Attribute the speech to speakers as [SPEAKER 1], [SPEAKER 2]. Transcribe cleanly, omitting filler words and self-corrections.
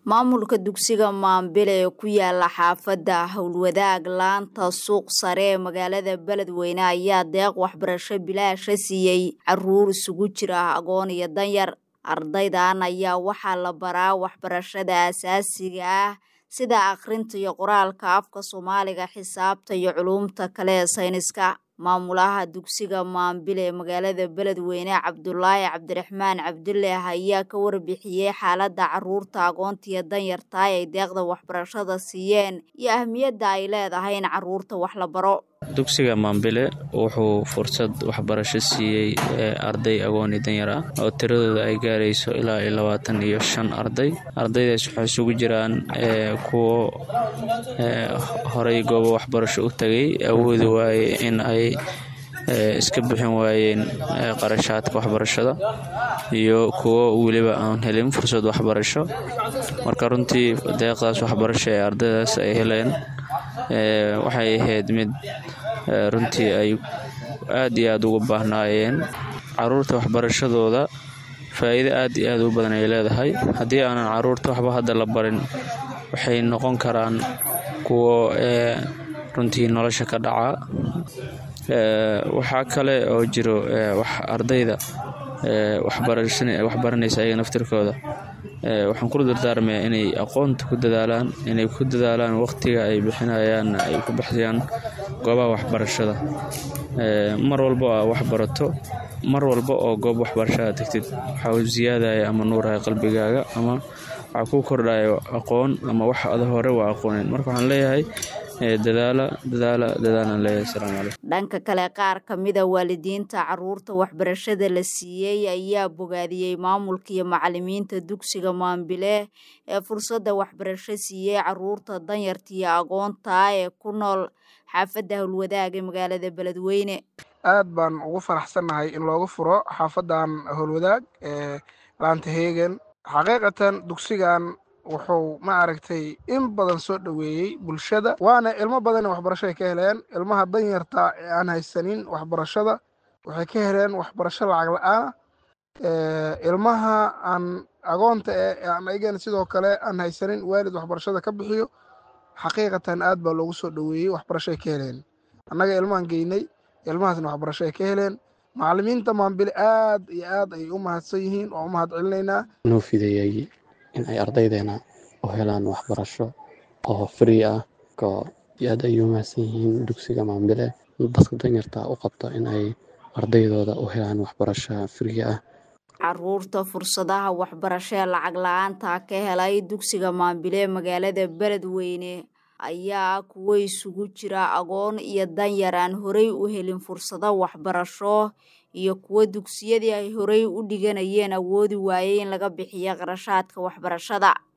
[SPEAKER 1] Maamulka dugsiga Maambile ee ku yaala xaafadda Howlwadaag laanta suuq sare ee magaalada Beledweyne ayaa deeq waxbarasho bilaash ah siiyay caruur isugu jira aqoon iyo danyar. Ardaydan ayaa waxaa la baraa waxbarashada aasaasiga ah sida akhrinta iyo qoraalka afka Soomaaliga, xisaabta iyo culuumta kale ee sayniska. Maamulaha dugsiga Maambile ee magaalada Beledweyne Cabdullaahi Cabdiraxmaan Cabdulle ayaa ka warbixiyay xaaladda caruurta aqoonta iyo danyarta ay deeqda waxbarashada siiyeen iyo ahmiyadda ay leedahay in caruurta wax la baro.
[SPEAKER 2] Dugsiga Maambile wuxuu fursad waxbarasho siiyay arday aqoon iyo danyar ah oo tiradooda ay gaarayso ilaa 25 arday. Ardaydaas waxay isugu jiraan kuwa horay goobo waxbarasho u tagay awoodi waayay in ay iska bixin waayeen qarashaadka waxbarashada iyo kuwa waliba aan helin fursad waxbarasho. Marka runtii deeqdaas waxbarasho ee ardaydaas ay heleen waxay ahayd mid runtii ay aad iyo aad ugu baahnaayeen. Caruurta waxbarashadooda faa'iido aad iyo aad u badan ay leedahay. Haddii aanan caruurta waxba hadda la barin waxay noqon karaan kuwa runtii nolosha ka dhaca. Waxaa kale oo jiro ardayda waxbaranaysa ayaga naftirkooda waxaan ku dardaarmayaa inay aqoonta ku dadaalaan waqtiga ay bixinayaan ay ku baxayaan goobaha waxbarashada. Mar walba wax barato, mar walba oo goob waxbarashada tagtid waxa uu ziyaadaya ama nuuraya qalbigaaga ama waxa ku kordhayo aqoon ama wax aad hore u aqoonin. Marka waxaan leeyahay dadaalan leeyahay. Assalaamu calaykum.
[SPEAKER 1] Dhanka kale, qaar ka mid ah waalidiinta caruurta waxbarashada la siiyay ayaa bogaadiyay maamulka iyo macallimiinta dugsiga Maambile ee fursadda waxbarasho siiyay caruurta danyarta iyo aqoonta ee ku nool xaafadda Howlwadaag ee magaalada Beledweyne.
[SPEAKER 3] Aad baan ugu faraxsanahay in loogu furo xaafadan Howlwadaag ee laanta Heegen. Xaqiiqatan dugsigan wuxuu in badan soo dhaweeyay bulshada, waana ilmo badan waxbarasho ay ka heleen. Ilmaha danyarta ee aan haysanin waxbarashada waxay ka heleen waxbarasho lacag la'aan. Ilmaha aan aqoonta aan ayagana sidoo kale aan haysanin waalid waxbarashada ka bixiyo, xaqiiqatan aad baa loogu soo dhaweeyay, waxbarasho ay ka heleen. Annaga ilmahan geynay, ilmahaasna waxbarasho ay ka heleen. Macallimiinta Maambile aad iyo aad ay u mahadsan yihiin oo u mahadcelinaynaa.
[SPEAKER 4] Noo fideeyay in ay ardaydeena u helaan waxbarasho oo free ah oo aad ay u mahadsan yihiin dugsiga Maambile dadka danyarta u qabto in ay ardaydooda u helaan waxbarasho free ah.
[SPEAKER 1] Caruurta fursadaha waxbarasho ee lacag la'aanta ka helay dugsiga Maambile magaalada Beledweyne ayaa kuwa isugu jira aqoon iyo danyar aan horay u helin fursado waxbarasho iyo kuwa dugsiyadii ay horay u dhiganayeen awoodi waayay in laga bixiyo qarashaadka waxbarashada.